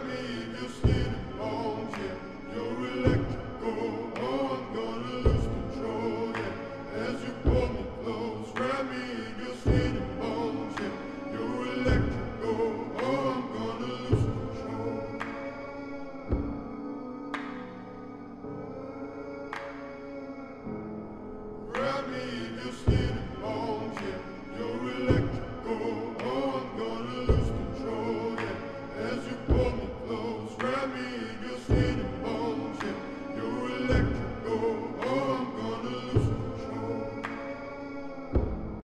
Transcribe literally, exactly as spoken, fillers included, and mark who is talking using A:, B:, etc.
A: Grab me if you're skinny bones, yeah. You're electrical, oh, I'm gonna lose control, yeah. As you pull me close, grab me if you're skinny bones, yeah. You're electrical, oh, I'm gonna lose control. Grab me if you're skinny bones, yeah. You're electrical, oh, I'm gonna lose